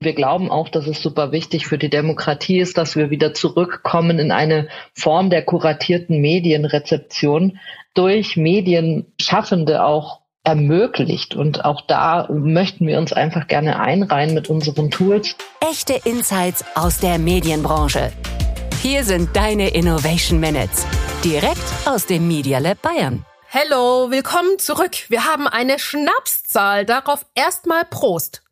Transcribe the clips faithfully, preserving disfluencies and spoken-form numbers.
Wir glauben auch, dass es super wichtig für die Demokratie ist, dass wir wieder zurückkommen in eine Form der kuratierten Medienrezeption durch Medienschaffende auch ermöglicht. Und auch da möchten wir uns einfach gerne einreihen mit unseren Tools. Echte Insights aus der Medienbranche. Hier sind deine Innovation Minutes. Direkt aus dem Media Lab Bayern. Hallo, willkommen zurück. Wir haben eine Schnapszahl. Darauf erstmal Prost.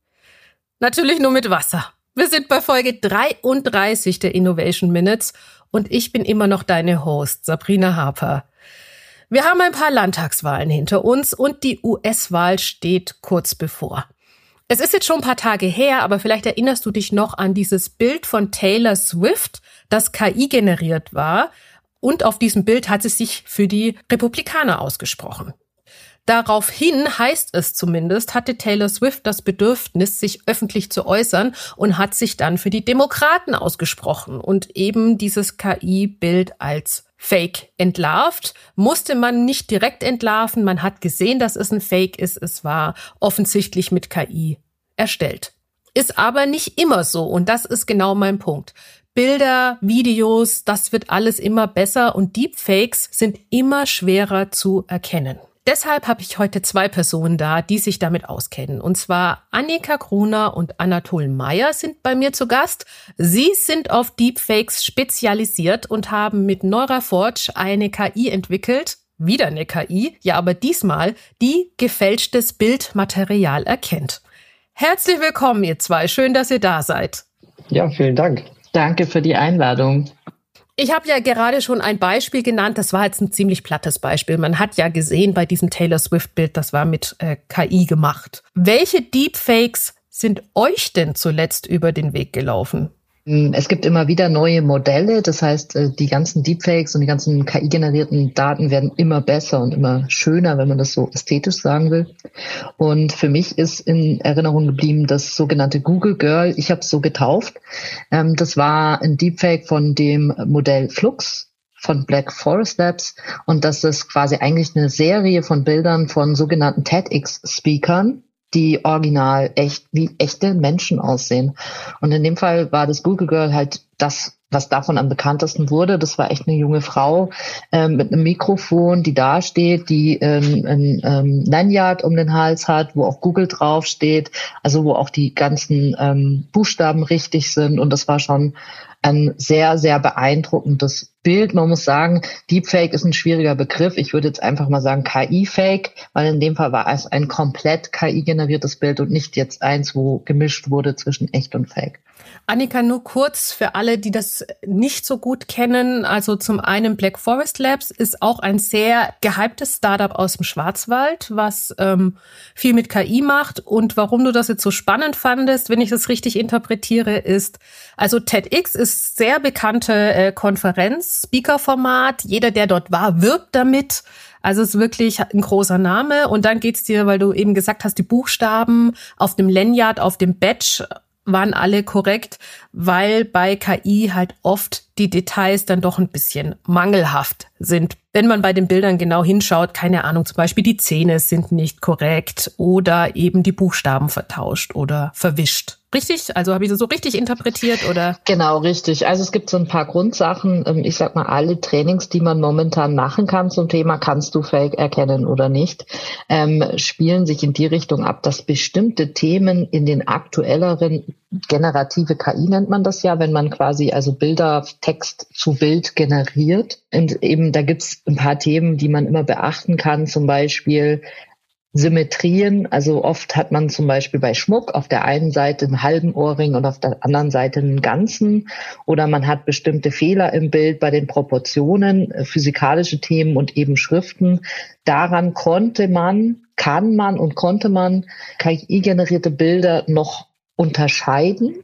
Natürlich nur mit Wasser. Wir sind bei Folge dreiunddreißig der Innovation Minutes und ich bin immer noch deine Host, Sabrina Harper. Wir haben ein paar Landtagswahlen hinter uns und die U S-Wahl steht kurz bevor. Es ist jetzt schon ein paar Tage her, aber vielleicht erinnerst du dich noch an dieses Bild von Taylor Swift, das K I generiert war, und auf diesem Bild hat sie sich für die Republikaner ausgesprochen. Daraufhin, heißt es zumindest, hatte Taylor Swift das Bedürfnis, sich öffentlich zu äußern und hat sich dann für die Demokraten ausgesprochen und eben dieses K I-Bild als Fake entlarvt. Musste man nicht direkt entlarven, man hat gesehen, dass es ein Fake ist. Es war offensichtlich mit K I erstellt. Ist aber nicht immer so und das ist genau mein Punkt. Bilder, Videos, das wird alles immer besser und Deepfakes sind immer schwerer zu erkennen. Deshalb habe ich heute zwei Personen da, die sich damit auskennen. Und zwar Annika Gruner und Anatol Meyer sind bei mir zu Gast. Sie sind auf Deepfakes spezialisiert und haben mit NeuraForge eine K I entwickelt. Wieder eine K I, ja aber diesmal, die gefälschtes Bildmaterial erkennt. Herzlich willkommen, ihr zwei. Schön, dass ihr da seid. Ja, vielen Dank. Danke für die Einladung. Ich habe ja gerade schon ein Beispiel genannt, das war jetzt ein ziemlich plattes Beispiel. Man hat ja gesehen bei diesem Taylor Swift-Bild, das war mit äh, K I gemacht. Welche Deepfakes sind euch denn zuletzt über den Weg gelaufen? Es gibt immer wieder neue Modelle, das heißt, die ganzen Deepfakes und die ganzen K I-generierten Daten werden immer besser und immer schöner, wenn man das so ästhetisch sagen will. Und für mich ist in Erinnerung geblieben das sogenannte Google Girl, ich habe es so getauft. Das war ein Deepfake von dem Modell Flux von Black Forest Labs und das ist quasi eigentlich eine Serie von Bildern von sogenannten TEDx-Speakern, die original echt wie echte Menschen aussehen. Und in dem Fall war das Google Girl halt das, was davon am bekanntesten wurde. Das war echt eine junge Frau ähm, mit einem Mikrofon, die da steht, die ähm, ein ähm, Lanyard um den Hals hat, wo auch Google draufsteht, also wo auch die ganzen ähm, Buchstaben richtig sind. Und das war schon ein sehr, sehr beeindruckendes Bild. Man muss sagen, Deepfake ist ein schwieriger Begriff. Ich würde jetzt einfach mal sagen K I-Fake, weil in dem Fall war es ein komplett K I-generiertes Bild und nicht jetzt eins, wo gemischt wurde zwischen echt und Fake. Annika, nur kurz für alle, die das nicht so gut kennen. Also zum einen Black Forest Labs ist auch ein sehr gehyptes Startup aus dem Schwarzwald, was ähm, viel mit K I macht. Und warum du das jetzt so spannend fandest, wenn ich das richtig interpretiere, ist, also TEDx ist sehr bekannte äh, Konferenz, Speaker-Format. Jeder, der dort war, wirbt damit. Also es ist wirklich ein großer Name. Und dann geht's dir, weil du eben gesagt hast, die Buchstaben auf dem Lanyard, auf dem Badge waren alle korrekt, weil bei K I halt oft die Details dann doch ein bisschen mangelhaft sind. Wenn man bei den Bildern genau hinschaut, keine Ahnung, zum Beispiel die Zähne sind nicht korrekt oder eben die Buchstaben vertauscht oder verwischt. Richtig? Also habe ich das so richtig interpretiert oder? Genau, richtig. Also es gibt so ein paar Grundsachen. Ich sag mal, alle Trainings, die man momentan machen kann zum Thema, kannst du Fake erkennen oder nicht, ähm, spielen sich in die Richtung ab, dass bestimmte Themen in den aktuelleren, generative K I nennt man das ja, wenn man quasi also Bilder, Text zu Bild generiert. Und eben da gibt's ein paar Themen, die man immer beachten kann, zum Beispiel Symmetrien, also oft hat man zum Beispiel bei Schmuck auf der einen Seite einen halben Ohrring und auf der anderen Seite einen ganzen, oder man hat bestimmte Fehler im Bild bei den Proportionen, physikalische Themen und eben Schriften. Daran konnte man, kann man und konnte man K I-generierte Bilder noch unterscheiden.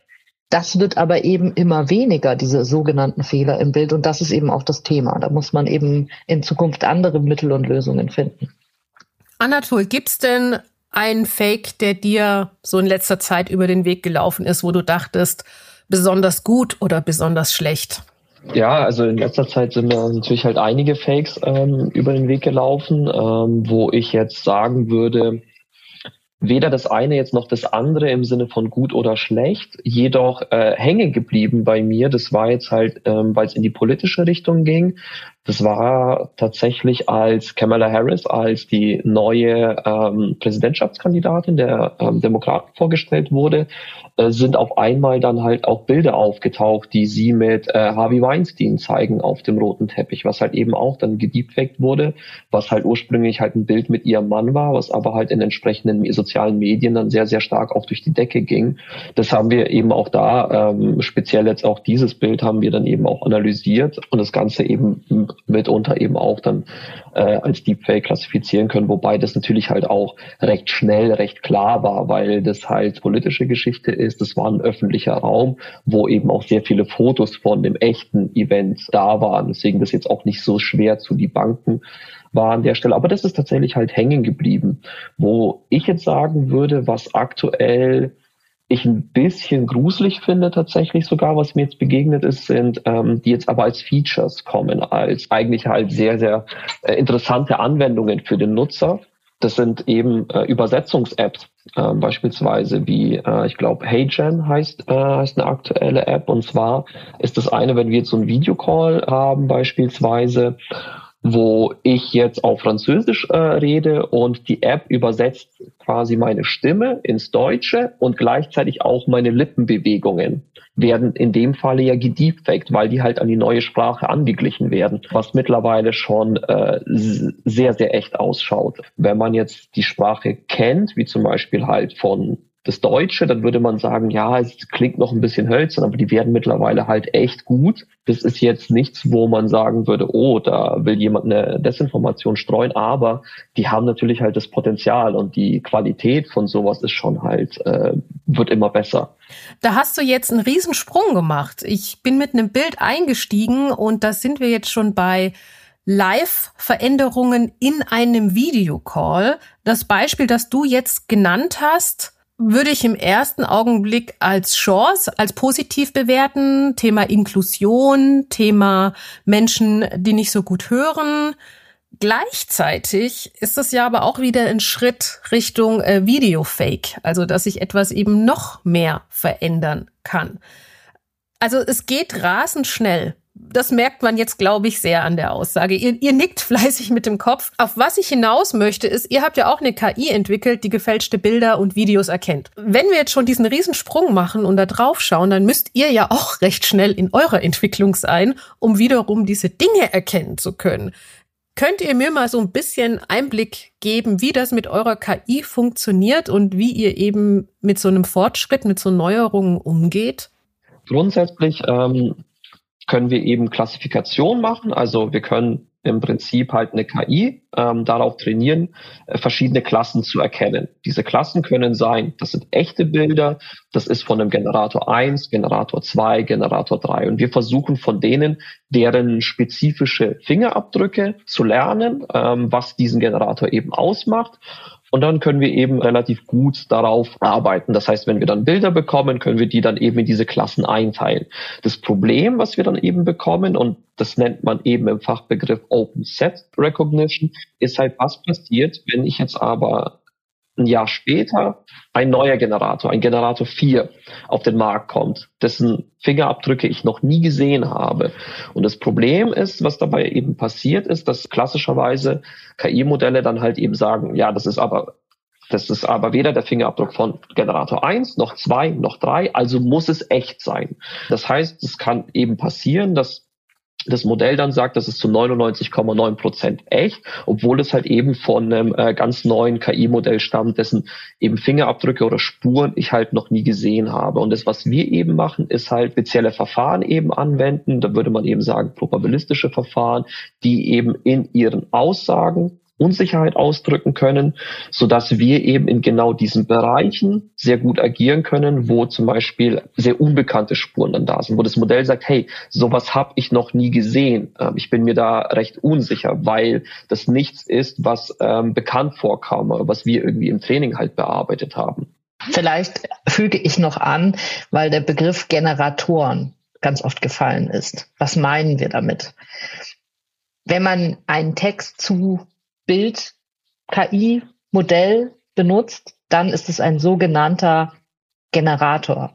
Das wird aber eben immer weniger, diese sogenannten Fehler im Bild, und das ist eben auch das Thema. Da muss man eben in Zukunft andere Mittel und Lösungen finden. Anatol, gibt's denn einen Fake, der dir so in letzter Zeit über den Weg gelaufen ist, wo du dachtest, besonders gut oder besonders schlecht? Ja, also in letzter Zeit sind mir natürlich halt einige Fakes ähm, über den Weg gelaufen, ähm, wo ich jetzt sagen würde, weder das eine jetzt noch das andere im Sinne von gut oder schlecht, jedoch äh, hängen geblieben bei mir. Das war jetzt halt, ähm, weil es in die politische Richtung ging. Das war tatsächlich, als Kamala Harris als die neue ähm, Präsidentschaftskandidatin der ähm, Demokraten vorgestellt wurde, äh, sind auf einmal dann halt auch Bilder aufgetaucht, die sie mit äh, Harvey Weinstein zeigen auf dem roten Teppich, was halt eben auch dann gedeepfaked wurde, was halt ursprünglich halt ein Bild mit ihrem Mann war, was aber halt in entsprechenden sozialen Medien dann sehr, sehr stark auch durch die Decke ging. Das haben wir eben auch da, ähm, speziell jetzt auch dieses Bild haben wir dann eben auch analysiert und das Ganze eben mitunter eben auch dann äh, als Deepfake klassifizieren können, wobei das natürlich halt auch recht schnell, recht klar war, weil das halt politische Geschichte ist. Das war ein öffentlicher Raum, wo eben auch sehr viele Fotos von dem echten Event da waren. Deswegen das jetzt auch nicht so schwer zu debunken war an der Stelle. Aber das ist tatsächlich halt hängen geblieben. Wo ich jetzt sagen würde, was aktuell ich ein bisschen gruselig finde tatsächlich sogar, was mir jetzt begegnet ist, sind, ähm, die jetzt aber als Features kommen, als eigentlich halt sehr, sehr äh, interessante Anwendungen für den Nutzer. Das sind eben äh, Übersetzungs-Apps, äh, beispielsweise wie, äh, ich glaube, HeyGen heißt, äh, heißt eine aktuelle App. Und zwar ist das eine, wenn wir jetzt so einen Videocall haben beispielsweise, wo ich jetzt auf Französisch äh, rede und die App übersetzt quasi meine Stimme ins Deutsche und gleichzeitig auch meine Lippenbewegungen werden in dem Falle ja gedeepfaked, weil die halt an die neue Sprache angeglichen werden, was mittlerweile schon äh, sehr, sehr echt ausschaut. Wenn man jetzt die Sprache kennt, wie zum Beispiel halt von das Deutsche, dann würde man sagen, ja, es klingt noch ein bisschen hölzern, aber die werden mittlerweile halt echt gut. Das ist jetzt nichts, wo man sagen würde, oh, da will jemand eine Desinformation streuen, aber die haben natürlich halt das Potenzial und die Qualität von sowas ist schon halt, äh, wird immer besser. Da hast du jetzt einen Riesensprung gemacht. Ich bin mit einem Bild eingestiegen und da sind wir jetzt schon bei Live-Veränderungen in einem Videocall. Das Beispiel, das du jetzt genannt hast, würde ich im ersten Augenblick als Chance, als positiv bewerten. Thema Inklusion, Thema Menschen, die nicht so gut hören. Gleichzeitig ist es ja aber auch wieder ein Schritt Richtung äh, Videofake, also dass sich etwas eben noch mehr verändern kann. Also es geht rasend schnell. Das merkt man jetzt, glaube ich, sehr an der Aussage. Ihr, ihr nickt fleißig mit dem Kopf. Auf was ich hinaus möchte, ist, ihr habt ja auch eine K I entwickelt, die gefälschte Bilder und Videos erkennt. Wenn wir jetzt schon diesen Riesensprung machen und da drauf schauen, dann müsst ihr ja auch recht schnell in eurer Entwicklung sein, um wiederum diese Dinge erkennen zu können. Könnt ihr mir mal so ein bisschen Einblick geben, wie das mit eurer K I funktioniert und wie ihr eben mit so einem Fortschritt, mit so Neuerungen umgeht? Grundsätzlich ähm können wir eben Klassifikation machen. Also wir können im Prinzip halt eine K I ähm, darauf trainieren, äh, verschiedene Klassen zu erkennen. Diese Klassen können sein, das sind echte Bilder, das ist von einem Generator eins, Generator zwei, Generator drei. Und wir versuchen von denen, deren spezifische Fingerabdrücke zu lernen, ähm, was diesen Generator eben ausmacht. Und dann können wir eben relativ gut darauf arbeiten. Das heißt, wenn wir dann Bilder bekommen, können wir die dann eben in diese Klassen einteilen. Das Problem, was wir dann eben bekommen, und das nennt man eben im Fachbegriff Open Set Recognition, ist halt, was passiert, wenn ich jetzt aber ein Jahr später ein neuer Generator, ein Generator vier, auf den Markt kommt, dessen Fingerabdrücke ich noch nie gesehen habe. Und das Problem ist, was dabei eben passiert ist, dass klassischerweise K I-Modelle dann halt eben sagen, ja, das ist aber das ist aber weder der Fingerabdruck von Generator eins, noch zwei, noch drei, also muss es echt sein. Das heißt, es kann eben passieren, dass das Modell dann sagt, das ist zu neunundneunzig Komma neun Prozent echt, obwohl es halt eben von einem äh, ganz neuen K I-Modell stammt, dessen eben Fingerabdrücke oder Spuren ich halt noch nie gesehen habe. Und das, was wir eben machen, ist halt spezielle Verfahren eben anwenden. Da würde man eben sagen, probabilistische Verfahren, die eben in ihren Aussagen Unsicherheit ausdrücken können, so dass wir eben in genau diesen Bereichen sehr gut agieren können, wo zum Beispiel sehr unbekannte Spuren dann da sind, wo das Modell sagt, hey, sowas habe ich noch nie gesehen. Ähm, ich bin mir da recht unsicher, weil das nichts ist, was ähm, bekannt vorkam, was wir irgendwie im Training halt bearbeitet haben. Vielleicht füge ich noch an, weil der Begriff Generatoren ganz oft gefallen ist. Was meinen wir damit? Wenn man einen Text zu Bild, K I, Modell benutzt, dann ist es ein sogenannter Generator.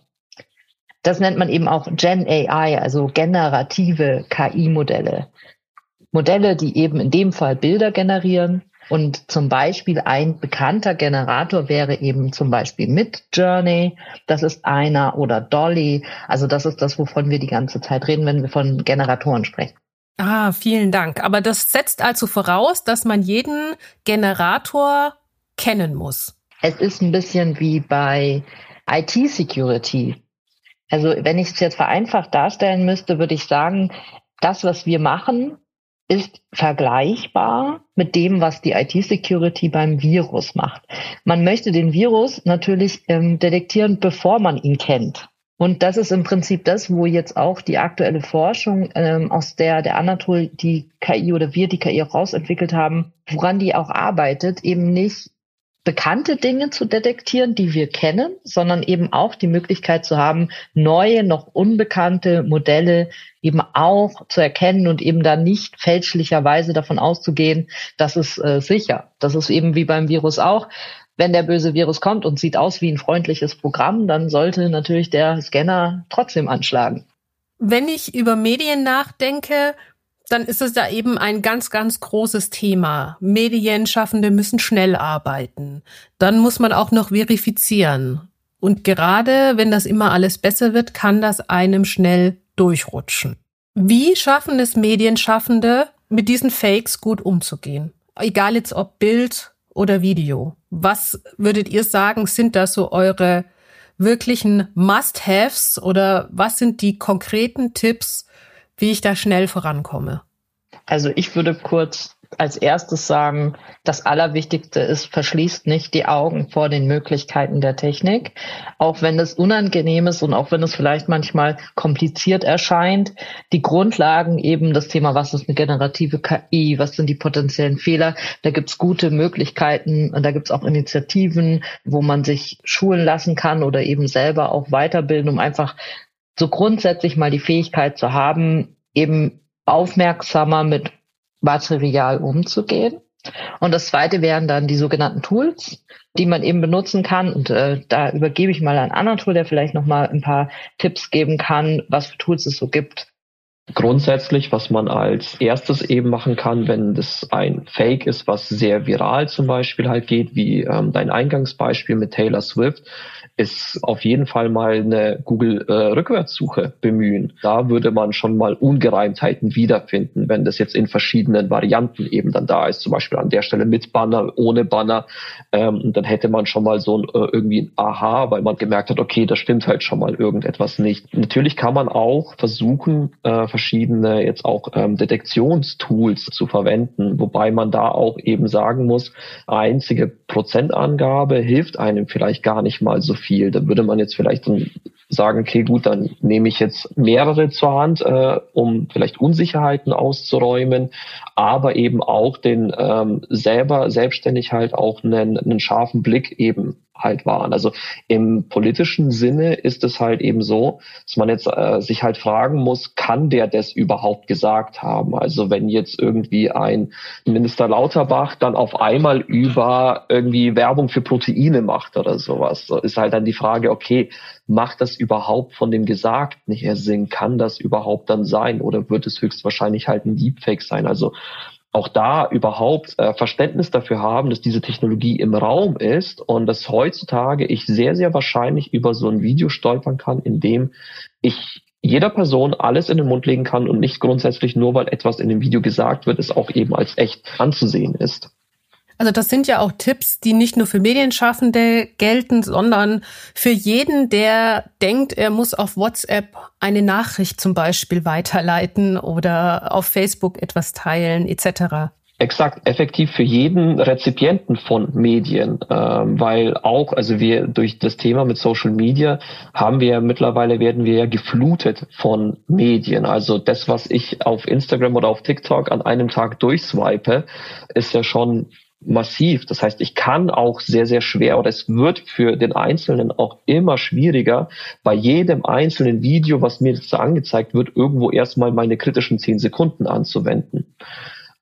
Das nennt man eben auch Gen A I, also generative K I-Modelle. Modelle, die eben in dem Fall Bilder generieren. Und zum Beispiel ein bekannter Generator wäre eben zum Beispiel Midjourney. Das ist einer, oder Dolly. Also das ist das, wovon wir die ganze Zeit reden, wenn wir von Generatoren sprechen. Ah, vielen Dank. Aber das setzt also voraus, dass man jeden Generator kennen muss. Es ist ein bisschen wie bei I T-Security. Also wenn ich es jetzt vereinfacht darstellen müsste, würde ich sagen, das, was wir machen, ist vergleichbar mit dem, was die I T-Security beim Virus macht. Man möchte den Virus natürlich ähm, detektieren, bevor man ihn kennt. Und das ist im Prinzip das, wo jetzt auch die aktuelle Forschung, ähm, aus der der Anatol die K I oder wir die K I auch rausentwickelt haben, woran die auch arbeitet, eben nicht bekannte Dinge zu detektieren, die wir kennen, sondern eben auch die Möglichkeit zu haben, neue, noch unbekannte Modelle eben auch zu erkennen und eben dann nicht fälschlicherweise davon auszugehen, dass es äh, sicher. Das ist eben wie beim Virus auch. Wenn der böse Virus kommt und sieht aus wie ein freundliches Programm, dann sollte natürlich der Scanner trotzdem anschlagen. Wenn ich über Medien nachdenke, dann ist es da eben ein ganz, ganz großes Thema. Medienschaffende müssen schnell arbeiten. Dann muss man auch noch verifizieren. Und gerade wenn das immer alles besser wird, kann das einem schnell durchrutschen. Wie schaffen es Medienschaffende, mit diesen Fakes gut umzugehen? Egal jetzt ob Bild oder Video. Was würdet ihr sagen, sind das so eure wirklichen Must-Haves oder was sind die konkreten Tipps, wie ich da schnell vorankomme? Also ich würde kurz als erstes sagen, das Allerwichtigste ist, verschließt nicht die Augen vor den Möglichkeiten der Technik. Auch wenn es unangenehm ist und auch wenn es vielleicht manchmal kompliziert erscheint, die Grundlagen eben das Thema, was ist eine generative K I, was sind die potenziellen Fehler, da gibt's gute Möglichkeiten und da gibt's auch Initiativen, wo man sich schulen lassen kann oder eben selber auch weiterbilden, um einfach so grundsätzlich mal die Fähigkeit zu haben, eben aufmerksamer mit Material umzugehen. Und das Zweite wären dann die sogenannten Tools, die man eben benutzen kann. Und äh, da übergebe ich mal an Anatol, der vielleicht noch mal ein paar Tipps geben kann, was für Tools es so gibt. Grundsätzlich, was man als erstes eben machen kann, wenn das ein Fake ist, was sehr viral zum Beispiel halt geht, wie ähm, dein Eingangsbeispiel mit Taylor Swift, ist auf jeden Fall mal eine Google-Rückwärtssuche äh, bemühen. Da würde man schon mal Ungereimtheiten wiederfinden, wenn das jetzt in verschiedenen Varianten eben dann da ist, zum Beispiel an der Stelle mit Banner, ohne Banner. Ähm, dann hätte man schon mal so ein, äh, irgendwie ein Aha, weil man gemerkt hat, okay, da stimmt halt schon mal irgendetwas nicht. Natürlich kann man auch versuchen, äh, verschiedene jetzt auch ähm, Detektionstools zu verwenden, wobei man da auch eben sagen muss, einzige Prozentangabe hilft einem vielleicht gar nicht mal so viel. Da würde man jetzt vielleicht dann sagen, okay, gut, dann nehme ich jetzt mehrere zur Hand, äh, um vielleicht Unsicherheiten auszuräumen, aber eben auch den ähm, selber selbstständig halt auch einen, einen scharfen Blick eben halt wahren. Also im politischen Sinne ist es halt eben so, dass man jetzt äh, sich halt fragen muss, kann der das überhaupt gesagt haben? Also wenn jetzt irgendwie ein Minister Lauterbach dann auf einmal über irgendwie Werbung für Proteine macht oder sowas, so ist halt dann die Frage, okay, macht das überhaupt von dem Gesagten her Sinn? Kann das überhaupt dann sein? Oder wird es höchstwahrscheinlich halt ein Deepfake sein? Also auch da überhaupt äh, Verständnis dafür haben, dass diese Technologie im Raum ist und dass heutzutage ich sehr, sehr wahrscheinlich über so ein Video stolpern kann, in dem ich jeder Person alles in den Mund legen kann und nicht grundsätzlich nur, weil etwas in dem Video gesagt wird, es auch eben als echt anzusehen ist. Also das sind ja auch Tipps, die nicht nur für Medienschaffende gelten, sondern für jeden, der denkt, er muss auf WhatsApp eine Nachricht zum Beispiel weiterleiten oder auf Facebook etwas teilen et cetera. Exakt, effektiv für jeden Rezipienten von Medien, ähm, weil auch, also wir durch das Thema mit Social Media haben wir ja mittlerweile, werden wir ja geflutet von Medien. Also das, was ich auf Instagram oder auf TikTok an einem Tag durchswipe, ist ja schon massiv. Das heißt, ich kann auch sehr, sehr schwer oder es wird für den Einzelnen auch immer schwieriger, bei jedem einzelnen Video, was mir jetzt angezeigt wird, irgendwo erstmal meine kritischen zehn Sekunden anzuwenden.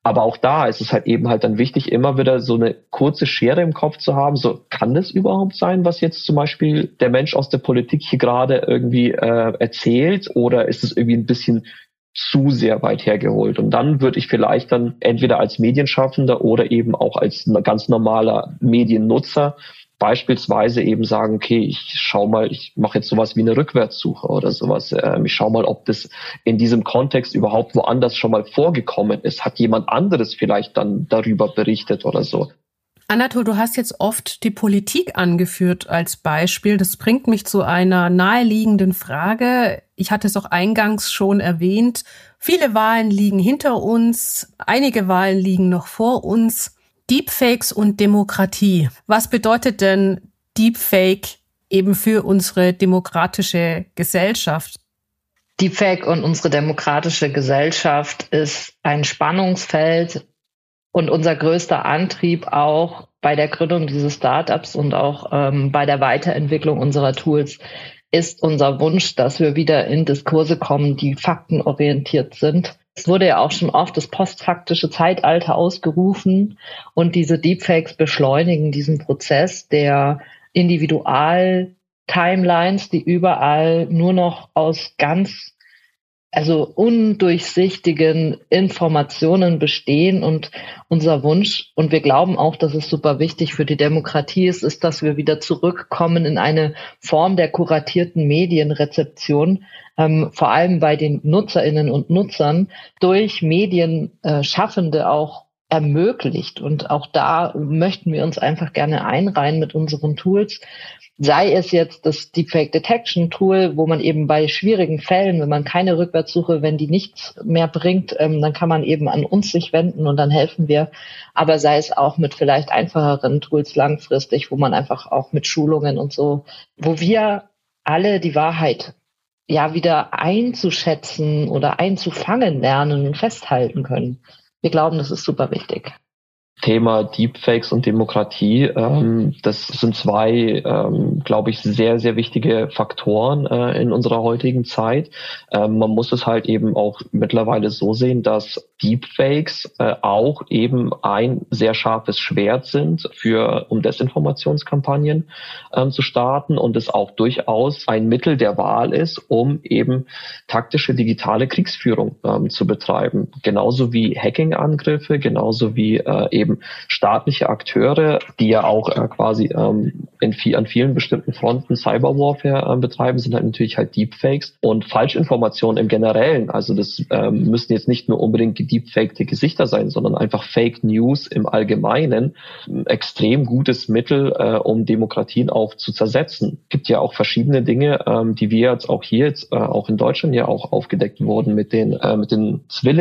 Aber auch da ist es halt eben halt dann wichtig, immer wieder so eine kurze Schere im Kopf zu haben. So, kann das überhaupt sein, was jetzt zum Beispiel der Mensch aus der Politik hier gerade irgendwie äh, erzählt? Oder ist es irgendwie ein bisschen zu sehr weit hergeholt? Und dann würde ich vielleicht dann entweder als Medienschaffender oder eben auch als ganz normaler Mediennutzer beispielsweise eben sagen, okay, ich schau mal, ich mache jetzt sowas wie eine Rückwärtssuche oder sowas. Ähm, ich schau mal, ob das in diesem Kontext überhaupt woanders schon mal vorgekommen ist. Hat jemand anderes vielleicht dann darüber berichtet oder so? Anatol, du hast jetzt oft die Politik angeführt als Beispiel. Das bringt mich zu einer naheliegenden Frage. Ich hatte es auch eingangs schon erwähnt. Viele Wahlen liegen hinter uns, einige Wahlen liegen noch vor uns. Deepfakes und Demokratie. Was bedeutet denn Deepfake eben für unsere demokratische Gesellschaft? Deepfake und unsere demokratische Gesellschaft ist ein Spannungsfeld und unser größter Antrieb auch bei der Gründung dieses Startups und auch ähm, bei der Weiterentwicklung unserer Tools ist unser Wunsch, dass wir wieder in Diskurse kommen, die faktenorientiert sind. Es wurde ja auch schon oft das postfaktische Zeitalter ausgerufen und diese Deepfakes beschleunigen diesen Prozess der Individual-Timelines, die überall nur noch aus ganz, also undurchsichtigen Informationen bestehen. Und unser Wunsch, und wir glauben auch, dass es super wichtig für die Demokratie ist, ist, dass wir wieder zurückkommen in eine Form der kuratierten Medienrezeption, ähm, vor allem bei den Nutzerinnen und Nutzern, durch Medienschaffende auch ermöglicht. Und auch da möchten wir uns einfach gerne einreihen mit unseren Tools. Sei es jetzt das Deepfake Detection Tool, wo man eben bei schwierigen Fällen, wenn man keine Rückwärtssuche, wenn die nichts mehr bringt, ähm, dann kann man eben an uns sich wenden und dann helfen wir. Aber sei es auch mit vielleicht einfacheren Tools langfristig, wo man einfach auch mit Schulungen und so, wo wir alle die Wahrheit ja wieder einzuschätzen oder einzufangen lernen und festhalten können. Wir glauben, das ist super wichtig. Thema Deepfakes und Demokratie, ähm, das sind zwei, ähm, glaube ich, sehr, sehr wichtige Faktoren äh, in unserer heutigen Zeit. Ähm, man muss es halt eben auch mittlerweile so sehen, dass Deepfakes äh, auch eben ein sehr scharfes Schwert sind, für um Desinformationskampagnen ähm, zu starten und es auch durchaus ein Mittel der Wahl ist, um eben taktische digitale Kriegsführung ähm, zu betreiben. Genauso wie Hacking-Angriffe, genauso wie äh, eben staatliche Akteure, die ja auch äh, quasi ähm, in viel, an vielen bestimmten Fronten Cyberwarfare äh, betreiben, sind halt natürlich halt Deepfakes und Falschinformationen im Generellen. Also das ähm, müssen jetzt nicht nur unbedingt gedeepfakte Gesichter sein, sondern einfach Fake News im Allgemeinen. Ein extrem gutes Mittel, äh, um Demokratien auch zu zersetzen. Es gibt ja auch verschiedene Dinge, ähm, die wir jetzt auch hier jetzt äh, auch in Deutschland ja auch aufgedeckt wurden mit den äh, mit den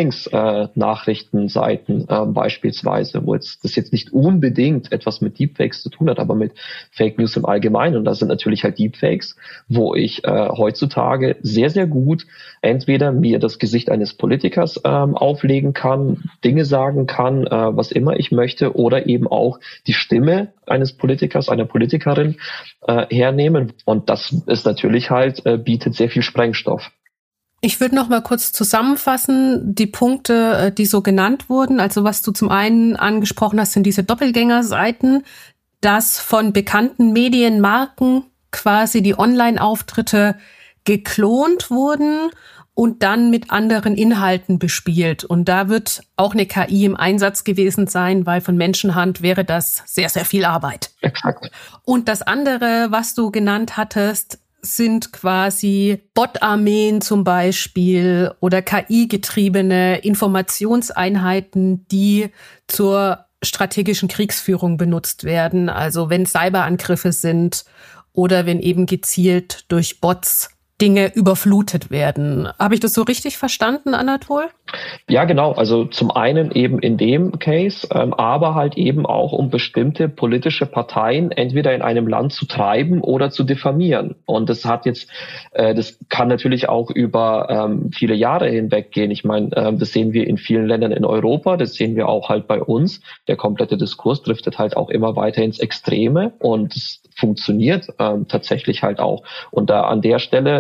Zwillings-Nachrichtenseiten äh, äh, beispielsweise, wo jetzt das jetzt nicht unbedingt etwas mit Deepfakes zu tun hat, aber mit Fake News im Allgemeinen. Und das sind natürlich halt Deepfakes, wo ich äh, heutzutage sehr, sehr gut entweder mir das Gesicht eines Politikers ähm, auflegen kann, Dinge sagen kann, äh, was immer ich möchte, oder eben auch die Stimme eines Politikers, einer Politikerin äh, hernehmen. Und das ist natürlich halt, äh, bietet sehr viel Sprengstoff. Ich würde noch mal kurz zusammenfassen, die Punkte, die so genannt wurden. Also was du zum einen angesprochen hast, sind diese Doppelgängerseiten, dass von bekannten Medienmarken quasi die Online-Auftritte geklont wurden und dann mit anderen Inhalten bespielt. Und da wird auch eine K I im Einsatz gewesen sein, weil von Menschenhand wäre das sehr, sehr viel Arbeit. Exakt. Und das andere, was du genannt hattest, sind quasi Bot-Armeen zum Beispiel oder K I-getriebene Informationseinheiten, die zur strategischen Kriegsführung benutzt werden. Also wenn Cyberangriffe sind oder wenn eben gezielt durch Bots Dinge überflutet werden. Habe ich das so richtig verstanden, Anatol? Ja, genau. Also zum einen eben in dem Case, ähm, aber halt eben auch, um bestimmte politische Parteien entweder in einem Land zu treiben oder zu diffamieren. Und das hat jetzt, äh, das kann natürlich auch über ähm, viele Jahre hinweg gehen. Ich meine, ähm, das sehen wir in vielen Ländern in Europa, das sehen wir auch halt bei uns. Der komplette Diskurs driftet halt auch immer weiter ins Extreme und es funktioniert ähm, tatsächlich halt auch. Und da an der Stelle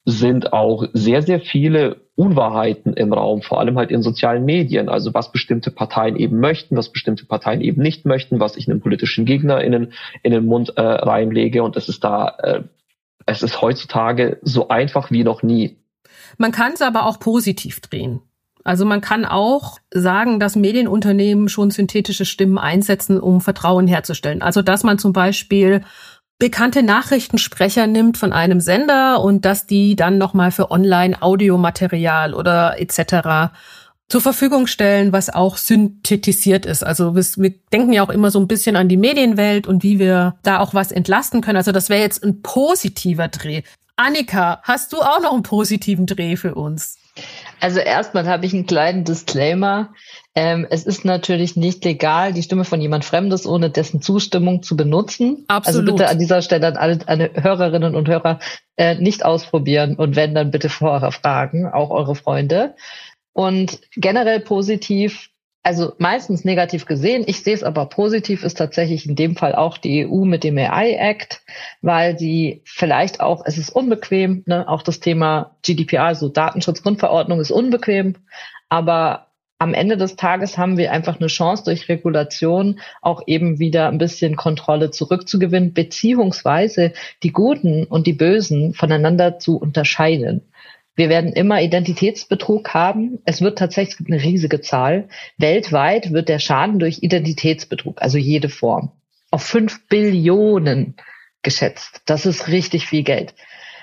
sind auch sehr, sehr viele Unwahrheiten im Raum, vor allem halt in sozialen Medien. Also was bestimmte Parteien eben möchten, was bestimmte Parteien eben nicht möchten, was ich einem politischen Gegner in den, in den Mund äh, reinlege. Und es ist da, äh, es ist heutzutage so einfach wie noch nie. Man kann es aber auch positiv drehen. Also man kann auch sagen, dass Medienunternehmen schon synthetische Stimmen einsetzen, um Vertrauen herzustellen. Also dass man zum Beispiel bekannte Nachrichtensprecher nimmt von einem Sender und dass die dann nochmal für Online-Audiomaterial oder et cetera zur Verfügung stellen, was auch synthetisiert ist. Also wir denken ja auch immer so ein bisschen an die Medienwelt und wie wir da auch was entlasten können. Also das wäre jetzt ein positiver Dreh. Annika, hast du auch noch einen positiven Dreh für uns? Also erstmal habe ich einen kleinen Disclaimer. Ähm, es ist natürlich nicht legal, die Stimme von jemand Fremdes ohne dessen Zustimmung zu benutzen. Absolut. Also bitte an dieser Stelle an alle, alle Hörerinnen und Hörer äh, nicht ausprobieren und wenn, dann bitte vorher fragen, auch eure Freunde. Und generell positiv, also meistens negativ gesehen, ich sehe es aber positiv, ist tatsächlich in dem Fall auch die E U mit dem A I-Act, weil sie vielleicht auch, es ist unbequem, ne, auch das Thema G D P R, also Datenschutzgrundverordnung ist unbequem, aber am Ende des Tages haben wir einfach eine Chance, durch Regulation auch eben wieder ein bisschen Kontrolle zurückzugewinnen, beziehungsweise die Guten und die Bösen voneinander zu unterscheiden. Wir werden immer Identitätsbetrug haben. Es wird tatsächlich eine riesige Zahl. Weltweit wird der Schaden durch Identitätsbetrug, also jede Form, auf fünf Billionen geschätzt. Das ist richtig viel Geld.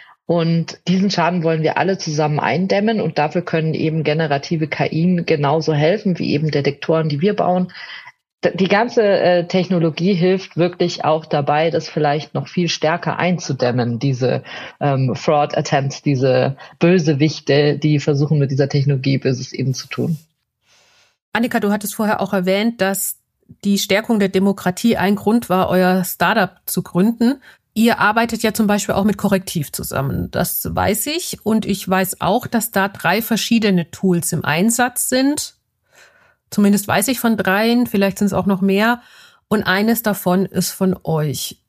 Und diesen Schaden wollen wir alle zusammen eindämmen und dafür können eben generative K I genauso helfen wie eben Detektoren, die wir bauen. Die ganze äh, Technologie hilft wirklich auch dabei, das vielleicht noch viel stärker einzudämmen, diese ähm, Fraud-Attempts, diese Bösewichte, die versuchen mit dieser Technologie Böses eben zu tun. Annika, du hattest vorher auch erwähnt, dass die Stärkung der Demokratie ein Grund war, euer Startup zu gründen. Ihr arbeitet ja zum Beispiel auch mit Correctiv zusammen. Das weiß ich. Und ich weiß auch, dass da drei verschiedene Tools im Einsatz sind. Zumindest weiß ich von dreien, vielleicht sind es auch noch mehr. Und eines davon ist von euch.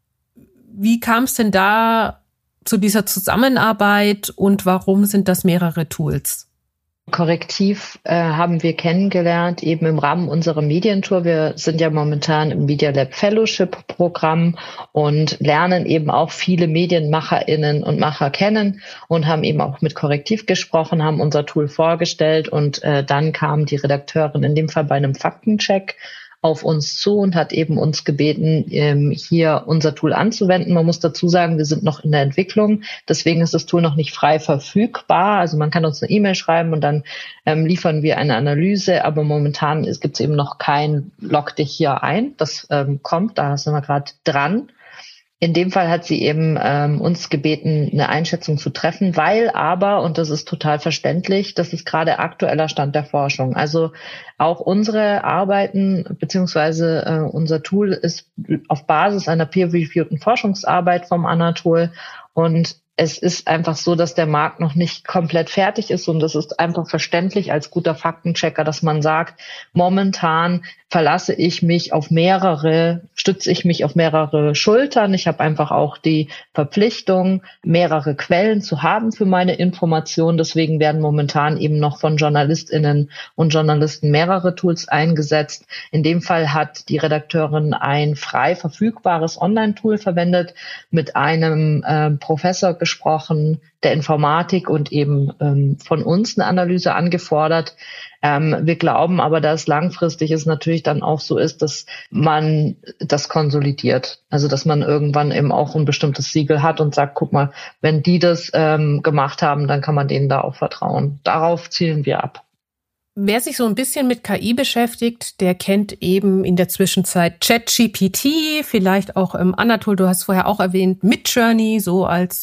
Wie kam es denn da zu dieser Zusammenarbeit und warum sind das mehrere Tools? Correctiv äh, haben wir kennengelernt, eben im Rahmen unserer Medientour. Wir sind ja momentan im Media Lab Fellowship Programm und lernen eben auch viele MedienmacherInnen und Macher kennen und haben eben auch mit Correctiv gesprochen, haben unser Tool vorgestellt und äh, dann kam die Redakteurin in dem Fall bei einem Faktencheck auf uns zu und hat eben uns gebeten, ähm, hier unser Tool anzuwenden. Man muss dazu sagen, wir sind noch in der Entwicklung, deswegen ist das Tool noch nicht frei verfügbar. Also man kann uns eine E-Mail schreiben und dann ähm, liefern wir eine Analyse, aber momentan gibt es eben noch kein Log dich hier ein. Das ähm, kommt, da sind wir gerade dran. In dem Fall hat sie eben ähm, uns gebeten, eine Einschätzung zu treffen, weil aber, und das ist total verständlich, das ist gerade aktueller Stand der Forschung. Also auch unsere Arbeiten beziehungsweise äh, unser Tool ist auf Basis einer peer-reviewten Forschungsarbeit vom Anatol und es ist einfach so, dass der Markt noch nicht komplett fertig ist und es ist einfach verständlich als guter Faktenchecker, dass man sagt, momentan verlasse ich mich auf mehrere, stütze ich mich auf mehrere Schultern. Ich habe einfach auch die Verpflichtung, mehrere Quellen zu haben für meine Informationen. Deswegen werden momentan eben noch von JournalistInnen und Journalisten mehrere Tools eingesetzt. In dem Fall hat die Redakteurin ein frei verfügbares Online-Tool verwendet, mit einem äh, Professor gesprochen, der Informatik und eben ähm, von uns eine Analyse angefordert. Ähm, wir glauben aber, dass langfristig es natürlich dann auch so ist, dass man das konsolidiert. Also dass man irgendwann eben auch ein bestimmtes Siegel hat und sagt, guck mal, wenn die das ähm, gemacht haben, dann kann man denen da auch vertrauen. Darauf zielen wir ab. Wer sich so ein bisschen mit K I beschäftigt, der kennt eben in der Zwischenzeit ChatGPT, vielleicht auch im Anatol, du hast vorher auch erwähnt, Midjourney, so als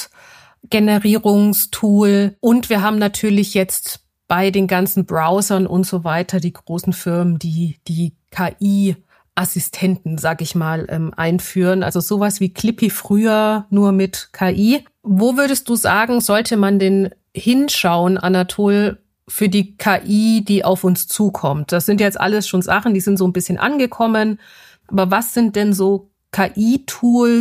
Bildgenerierungstool. Und wir haben natürlich jetzt bei den ganzen Browsern und so weiter die großen Firmen, die die K I-Assistenten, sag ich mal, ähm, einführen. Also sowas wie Clippy früher, nur mit K I. Wo würdest du sagen, sollte man denn hinschauen, Anatol, für die K I, die auf uns zukommt? Das sind jetzt alles schon Sachen, die sind so ein bisschen angekommen. Aber was sind denn so K I-Tools,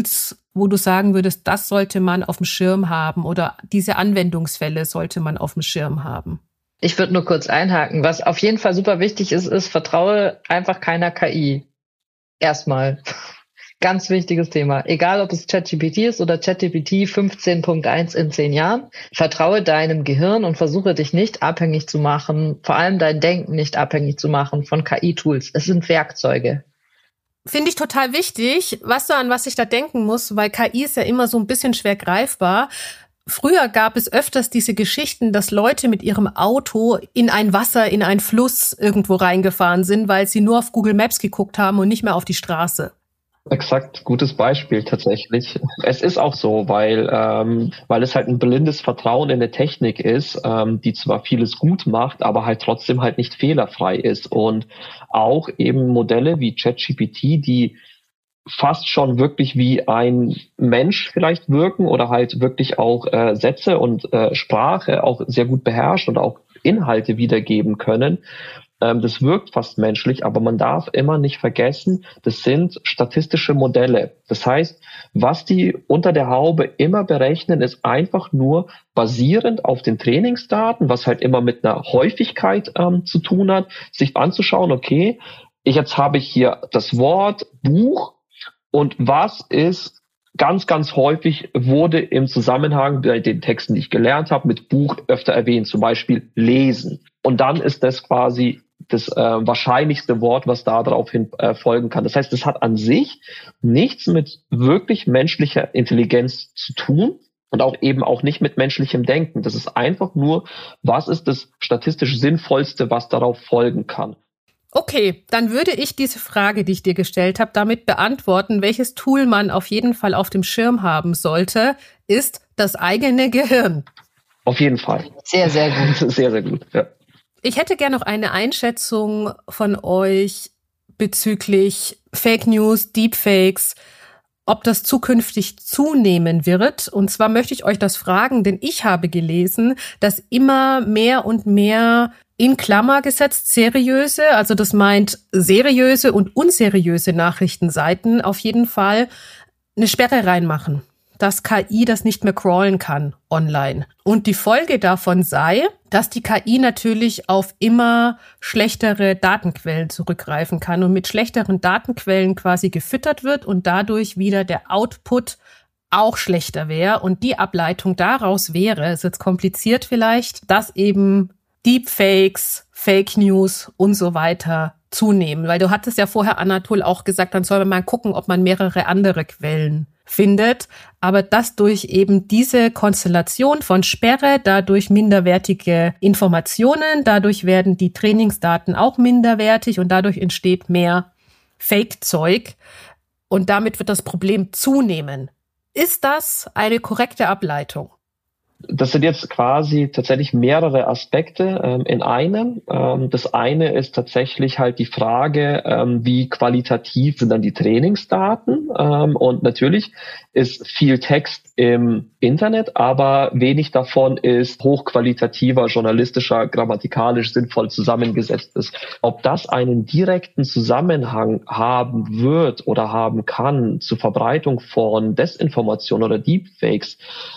wo du sagen würdest, das sollte man auf dem Schirm haben oder diese Anwendungsfälle sollte man auf dem Schirm haben? Ich würde nur kurz einhaken. Was auf jeden Fall super wichtig ist, ist, vertraue einfach keiner K I. Erstmal. Ganz wichtiges Thema. Egal, ob es ChatGPT ist oder ChatGPT fünfzehn Punkt eins in zehn Jahren. Vertraue deinem Gehirn und versuche dich nicht abhängig zu machen, vor allem dein Denken nicht abhängig zu machen von K I-Tools. Es sind Werkzeuge. Finde ich total wichtig. Weißt du, an was ich da denken muss? Weil K I ist ja immer so ein bisschen schwer greifbar. Früher gab es öfters diese Geschichten, dass Leute mit ihrem Auto in ein Wasser, in einen Fluss irgendwo reingefahren sind, weil sie nur auf Google Maps geguckt haben und nicht mehr auf die Straße. Exakt, gutes Beispiel tatsächlich. Es ist auch so, weil ähm, weil es halt ein blindes Vertrauen in eine Technik ist, ähm, die zwar vieles gut macht, aber halt trotzdem halt nicht fehlerfrei ist. Und auch eben Modelle wie ChatGPT, die fast schon wirklich wie ein Mensch vielleicht wirken oder halt wirklich auch äh, Sätze und äh, Sprache auch sehr gut beherrschen und auch Inhalte wiedergeben können. Ähm, das wirkt fast menschlich, aber man darf immer nicht vergessen, das sind statistische Modelle. Das heißt, was die unter der Haube immer berechnen, ist einfach nur basierend auf den Trainingsdaten, was halt immer mit einer Häufigkeit ähm, zu tun hat, sich anzuschauen, okay, ich, jetzt habe ich hier das Wort Buch, und was ist ganz, ganz häufig wurde im Zusammenhang bei den Texten, die ich gelernt habe, mit Buch öfter erwähnt, zum Beispiel lesen. Und dann ist das quasi das äh, wahrscheinlichste Wort, was da daraufhin äh, folgen kann. Das heißt, es hat an sich nichts mit wirklich menschlicher Intelligenz zu tun und auch eben auch nicht mit menschlichem Denken. Das ist einfach nur, was ist das statistisch Sinnvollste, was darauf folgen kann. Okay, dann würde ich diese Frage, die ich dir gestellt habe, damit beantworten, welches Tool man auf jeden Fall auf dem Schirm haben sollte, ist das eigene Gehirn. Auf jeden Fall. Sehr, sehr gut. Sehr, sehr gut, ja. Ich hätte gerne noch eine Einschätzung von euch bezüglich Fake News, Deepfakes, ob das zukünftig zunehmen wird. Und zwar möchte ich euch das fragen, denn ich habe gelesen, dass immer mehr und mehr in Klammer gesetzt seriöse, also das meint seriöse und unseriöse Nachrichtenseiten auf jeden Fall eine Sperre reinmachen, dass K I das nicht mehr crawlen kann online. Und die Folge davon sei, dass die K I natürlich auf immer schlechtere Datenquellen zurückgreifen kann und mit schlechteren Datenquellen quasi gefüttert wird und dadurch wieder der Output auch schlechter wäre. Und die Ableitung daraus wäre, ist jetzt kompliziert vielleicht, dass eben Deepfakes, Fake News und so weiter zunehmen. Weil du hattest ja vorher, Anatol, auch gesagt, dann soll man mal gucken, ob man mehrere andere Quellen findet. Aber dass durch eben diese Konstellation von Sperre, dadurch minderwertige Informationen, dadurch werden die Trainingsdaten auch minderwertig und dadurch entsteht mehr Fake-Zeug. Und damit wird das Problem zunehmen. Ist das eine korrekte Ableitung? Das sind jetzt quasi tatsächlich mehrere Aspekte ähm, in einem. Ähm, das eine ist tatsächlich halt die Frage, ähm, wie qualitativ sind dann die Trainingsdaten? Ähm, und natürlich ist viel Text im Internet, aber wenig davon ist hochqualitativer, journalistischer, grammatikalisch sinnvoll zusammengesetztes. Ob das einen direkten Zusammenhang haben wird oder haben kann zur Verbreitung von Desinformation oder Deepfakes,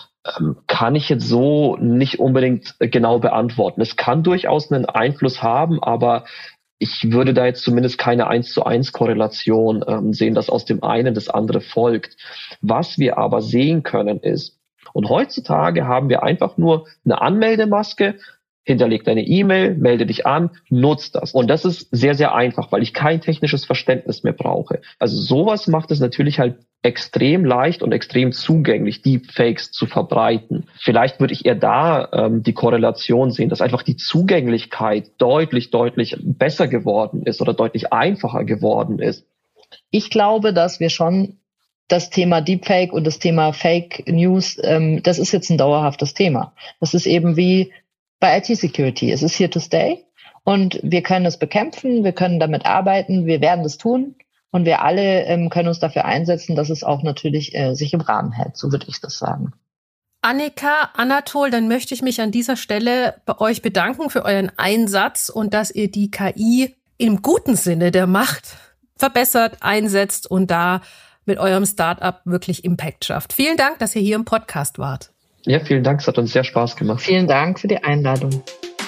kann ich jetzt so nicht unbedingt genau beantworten. Es kann durchaus einen Einfluss haben, aber ich würde da jetzt zumindest keine eins zu eins Korrelation ähm, sehen, dass aus dem einen das andere folgt. Was wir aber sehen können ist, und heutzutage haben wir einfach nur eine Anmeldemaske, hinterleg deine E-Mail, melde dich an, nutz das. Und das ist sehr, sehr einfach, weil ich kein technisches Verständnis mehr brauche. Also sowas macht es natürlich halt extrem leicht und extrem zugänglich, Deepfakes zu verbreiten. Vielleicht würde ich eher da ähm, die Korrelation sehen, dass einfach die Zugänglichkeit deutlich, deutlich besser geworden ist oder deutlich einfacher geworden ist. Ich glaube, dass wir schon das Thema Deepfake und das Thema Fake News, ähm, das ist jetzt ein dauerhaftes Thema. Das ist eben wie bei I T-Security. Es ist here to stay und wir können es bekämpfen, wir können damit arbeiten, wir werden das tun und wir alle ähm, können uns dafür einsetzen, dass es auch natürlich äh, sich im Rahmen hält. So würde ich das sagen. Annika, Anatol, dann möchte ich mich an dieser Stelle bei euch bedanken für euren Einsatz und dass ihr die K I im guten Sinne der Macht verbessert, einsetzt und da mit eurem Startup wirklich Impact schafft. Vielen Dank, dass ihr hier im Podcast wart. Ja, vielen Dank, es hat uns sehr Spaß gemacht. Vielen Dank für die Einladung.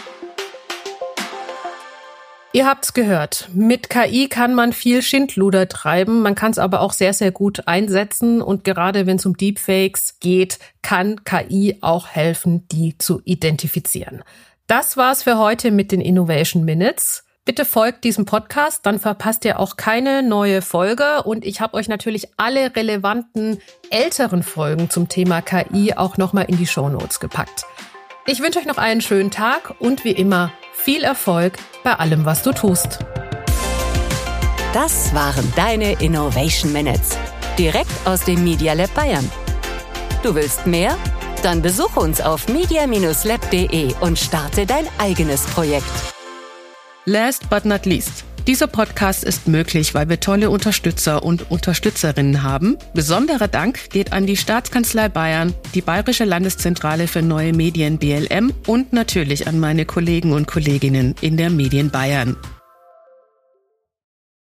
Ihr habt's gehört. Mit K I kann man viel Schindluder treiben. Man kann es aber auch sehr, sehr gut einsetzen. Und gerade wenn es um Deepfakes geht, kann K I auch helfen, die zu identifizieren. Das war's für heute mit den Innovation Minutes. Bitte folgt diesem Podcast, dann verpasst ihr auch keine neue Folge. Und ich habe euch natürlich alle relevanten älteren Folgen zum Thema K I auch nochmal in die Shownotes gepackt. Ich wünsche euch noch einen schönen Tag und wie immer viel Erfolg bei allem, was du tust. Das waren deine Innovation Minutes, direkt aus dem Media Lab Bayern. Du willst mehr? Dann besuch uns auf media Bindestrich lab punkt de und starte dein eigenes Projekt. Last but not least. Dieser Podcast ist möglich, weil wir tolle Unterstützer und Unterstützerinnen haben. Besonderer Dank geht an die Staatskanzlei Bayern, die Bayerische Landeszentrale für neue Medien B L M und natürlich an meine Kollegen und Kolleginnen in der Medien Bayern.